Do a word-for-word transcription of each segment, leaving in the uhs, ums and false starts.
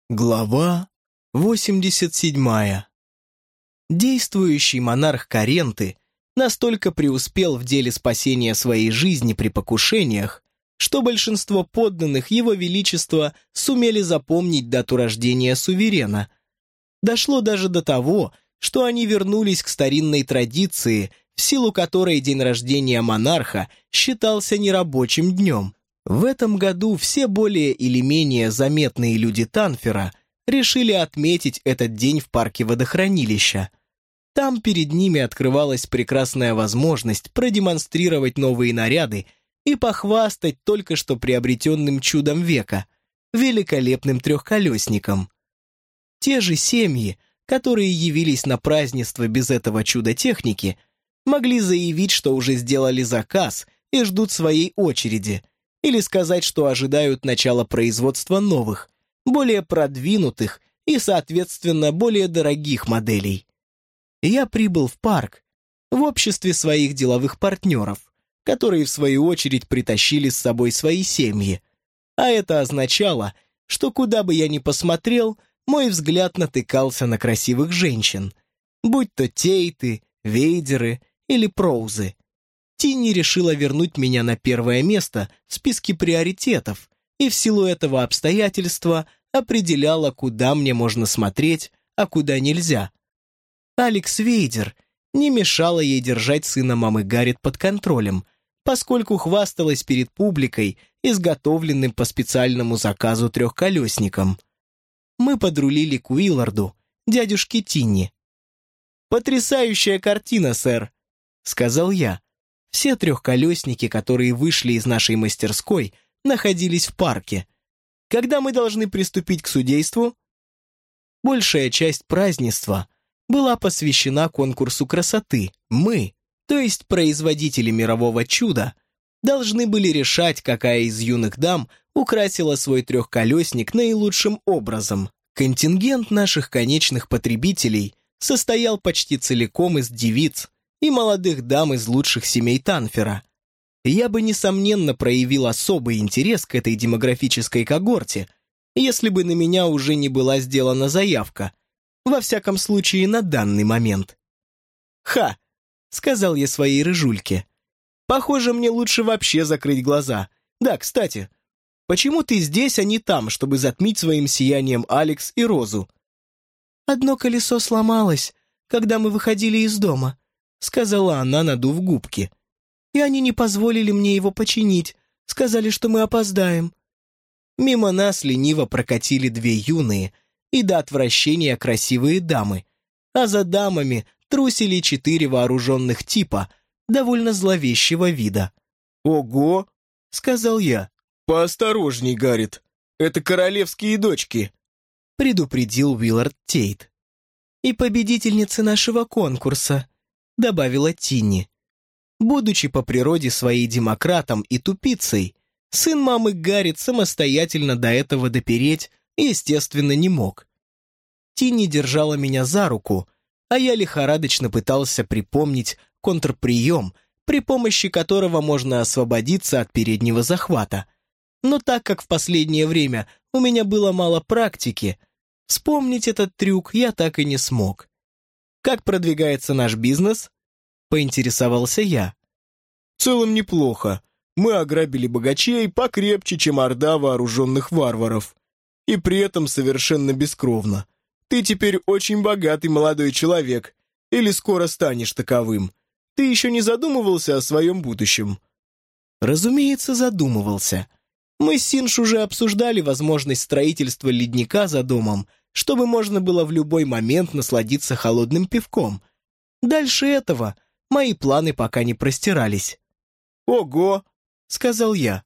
Глава восемьдесят седьмая. Действующий монарх Каренты настолько преуспел в деле спасения своей жизни при покушениях, что большинство подданных его величества сумели запомнить дату рождения суверена. Дошло даже до того, что они вернулись к старинной традиции, в силу которой день рождения монарха считался нерабочим днем. В этом году все более или менее заметные люди Танфера решили отметить этот день в парке водохранилища. Там перед ними открывалась прекрасная возможность продемонстрировать новые наряды и похвастать только что приобретенным чудом века – великолепным трехколесником. Те же семьи, которые явились на празднество без этого чуда техники, могли заявить, что уже сделали заказ и ждут своей очереди – или сказать, что ожидают начала производства новых, более продвинутых и, соответственно, более дорогих моделей. Я прибыл в парк в обществе своих деловых партнеров, которые, в свою очередь, притащили с собой свои семьи. А это означало, что куда бы я ни посмотрел, мой взгляд натыкался на красивых женщин, будь то Тейты, Вейдеры или Проузы. Тинни решила вернуть меня на первое место в списке приоритетов и в силу этого обстоятельства определяла, куда мне можно смотреть, а куда нельзя. Алекс Вейдер не мешала ей держать сына мамы Гаррет под контролем, поскольку хвасталась перед публикой изготовленным по специальному заказу трехколесником. Мы подрулили к Уилларду, дядюшке Тинни. «Потрясающая картина, сэр», — сказал я. Все трехколесники, которые вышли из нашей мастерской, находились в парке. Когда мы должны приступить к судейству? Большая часть празднества была посвящена конкурсу красоты. Мы, то есть производители мирового чуда, должны были решать, какая из юных дам украсила свой трехколесник наилучшим образом. Контингент наших конечных потребителей состоял почти целиком из девиц и молодых дам из лучших семей Танфера. Я бы, несомненно, проявил особый интерес к этой демографической когорте, если бы на меня уже не была сделана заявка, во всяком случае на данный момент. «Ха!» — сказал я своей рыжульке. «Похоже, мне лучше вообще закрыть глаза. Да, кстати, почему ты здесь, а не там, чтобы затмить своим сиянием Алекс и Розу?» «Одно колесо сломалось, когда мы выходили из дома», — сказала она, надув губки. «И они не позволили мне его починить, сказали, что мы опоздаем». Мимо нас лениво прокатили две юные и до отвращения красивые дамы, а за дамами трусили четыре вооруженных типа, довольно зловещего вида. «Ого!» — сказал я. «Поосторожней, Гаррет, это королевские дочки», — предупредил Уиллард Тейт. «И победительницы нашего конкурса», — добавила Тинни. Будучи по природе своей демократом и тупицей, сын мамы Гаррет самостоятельно до этого допереть, естественно, не мог. Тинни держала меня за руку, а я лихорадочно пытался припомнить контрприем, при помощи которого можно освободиться от переднего захвата. Но так как в последнее время у меня было мало практики, вспомнить этот трюк я так и не смог. «Как продвигается наш бизнес?» — поинтересовался я. «В целом неплохо. Мы ограбили богачей покрепче, чем орда вооруженных варваров. И при этом совершенно бескровно. Ты теперь очень богатый молодой человек, или скоро станешь таковым. Ты еще не задумывался о своем будущем?» Разумеется, задумывался. Мы с Синж уже обсуждали возможность строительства ледника за домом, чтобы можно было в любой момент насладиться холодным пивком. Дальше этого мои планы пока не простирались. «Ого!» — сказал я.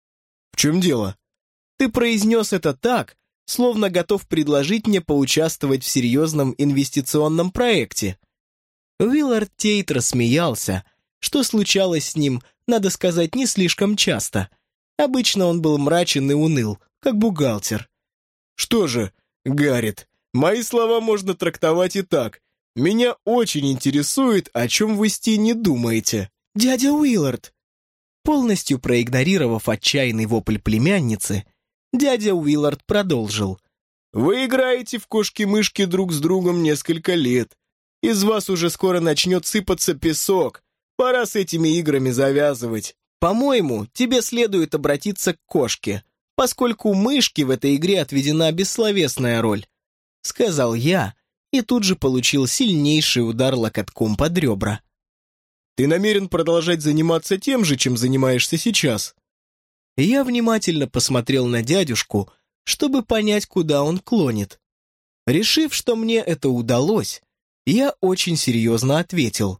«В чем дело?» «Ты произнес это так, словно готов предложить мне поучаствовать в серьезном инвестиционном проекте». Уиллард Тейт рассмеялся, что случалось с ним, надо сказать, не слишком часто. Обычно он был мрачен и уныл, как бухгалтер. «Что же, Гаррет, мои слова можно трактовать и так. Меня очень интересует, о чем вы с Тинни думаете». «Дядя Уиллард!» Полностью проигнорировав отчаянный вопль племянницы, дядя Уиллард продолжил. Вы играете в кошки-мышки друг с другом несколько лет. Из вас уже скоро начнет сыпаться песок. Пора с этими играми завязывать. По-моему, тебе следует обратиться к кошке, поскольку мышке в этой игре отведена бессловесная роль», — сказал я, и тут же получил сильнейший удар локотком под ребра. «Ты намерен продолжать заниматься тем же, чем занимаешься сейчас?» Я внимательно посмотрел на дядюшку, чтобы понять, куда он клонит. Решив, что мне это удалось, я очень серьезно ответил.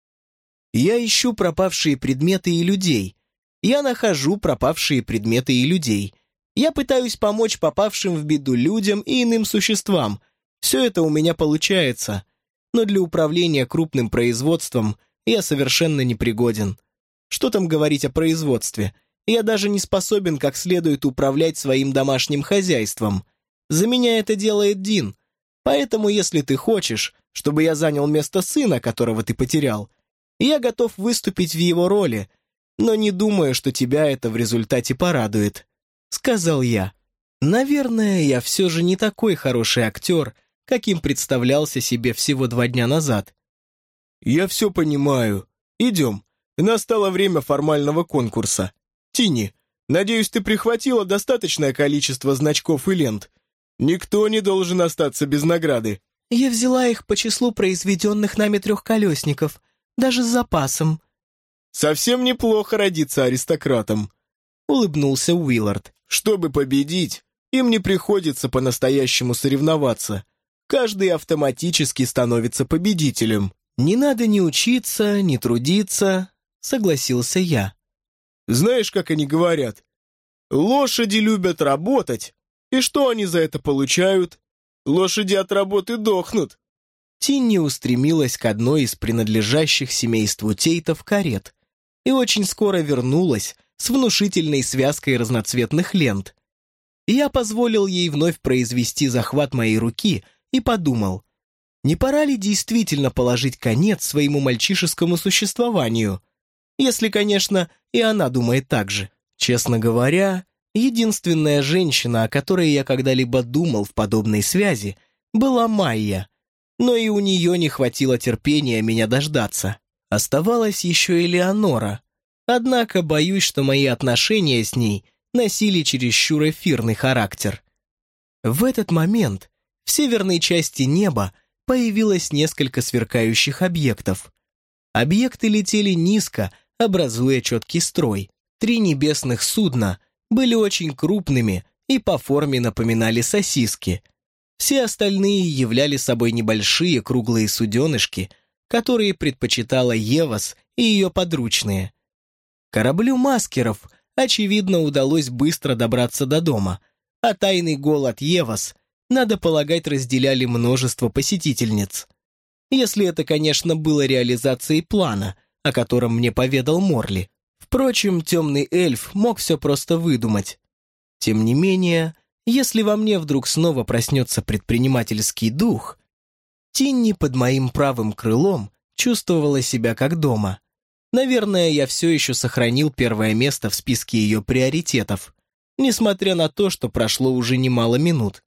«Я ищу пропавшие предметы и людей. Я нахожу пропавшие предметы и людей. Я пытаюсь помочь попавшим в беду людям и иным существам. Все это у меня получается. Но для управления крупным производством я совершенно непригоден. Что там говорить о производстве? Я даже не способен как следует управлять своим домашним хозяйством. За меня это делает Дин. Поэтому, если ты хочешь, чтобы я занял место сына, которого ты потерял, я готов выступить в его роли, но не думаю, что тебя это в результате порадует», — сказал я. Наверное, я все же не такой хороший актер, каким представлялся себе всего два дня назад. «Я все понимаю. Идем. Настало время формального конкурса. Тинни, надеюсь, ты прихватила достаточное количество значков и лент. Никто не должен остаться без награды». «Я взяла их по числу произведенных нами трехколесников, даже с запасом». «Совсем неплохо родиться аристократом», — улыбнулся Уиллард. «Чтобы победить, им не приходится по-настоящему соревноваться. Каждый автоматически становится победителем». «Не надо ни учиться, ни трудиться», — согласился я. «Знаешь, как они говорят? Лошади любят работать, и что они за это получают? Лошади от работы дохнут». Тинни устремилась к одной из принадлежащих семейству Тейтов карет и очень скоро вернулась с внушительной связкой разноцветных лент. Я позволил ей вновь произвести захват моей руки и подумал, не пора ли действительно положить конец своему мальчишескому существованию, если, конечно, и она думает так же. Честно говоря, единственная женщина, о которой я когда-либо думал в подобной связи, была Майя, но и у нее не хватило терпения меня дождаться. Оставалась еще и Леонора, однако боюсь, что мои отношения с ней носили чересчур эфирный характер. В этот момент в северной части неба появилось несколько сверкающих объектов. Объекты летели низко, образуя четкий строй. Три небесных судна были очень крупными и по форме напоминали сосиски. Все остальные являли собой небольшие круглые суденышки, которые предпочитала Евас и ее подручные. Кораблю маскеров, очевидно, удалось быстро добраться до дома, а тайный голод Евас, надо полагать, разделяли множество посетительниц. Если это, конечно, было реализацией плана, о котором мне поведал Морли. Впрочем, темный эльф мог все просто выдумать. Тем не менее, если во мне вдруг снова проснется предпринимательский дух, Тинни под моим правым крылом чувствовала себя как дома. Наверное, я все еще сохранил первое место в списке ее приоритетов, несмотря на то, что прошло уже немало минут.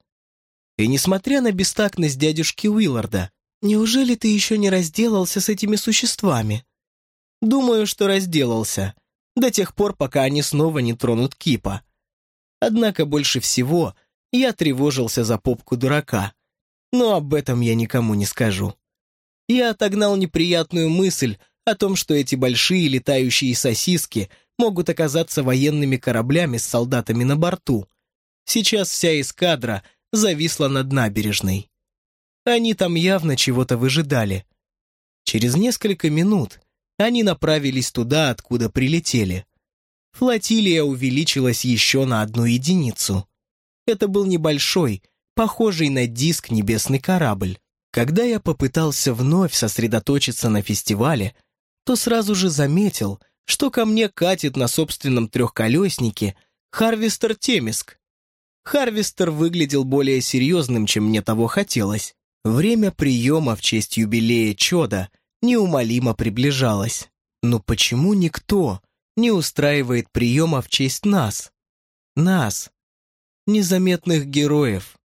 И несмотря на бестактность дядюшки Уилларда, неужели ты еще не разделался с этими существами? Думаю, что разделался, до тех пор, пока они снова не тронут Кипа. Однако больше всего я тревожился за попку дурака, но об этом я никому не скажу. Я отогнал неприятную мысль о том, что эти большие летающие сосиски могут оказаться военными кораблями с солдатами на борту. Сейчас вся эскадра зависла над набережной. Они там явно чего-то выжидали. Через несколько минут они направились туда, откуда прилетели. Флотилия увеличилась еще на одну единицу. Это был небольшой, похожий на диск небесный корабль. Когда я попытался вновь сосредоточиться на фестивале, то сразу же заметил, что ко мне катит на собственном трехколеснике Харвестер Темиск. Харвестер выглядел более серьезным, чем мне того хотелось. Время приема в честь юбилея Чода неумолимо приближалось. Но почему никто не устраивает приема в честь нас? Нас, незаметных героев.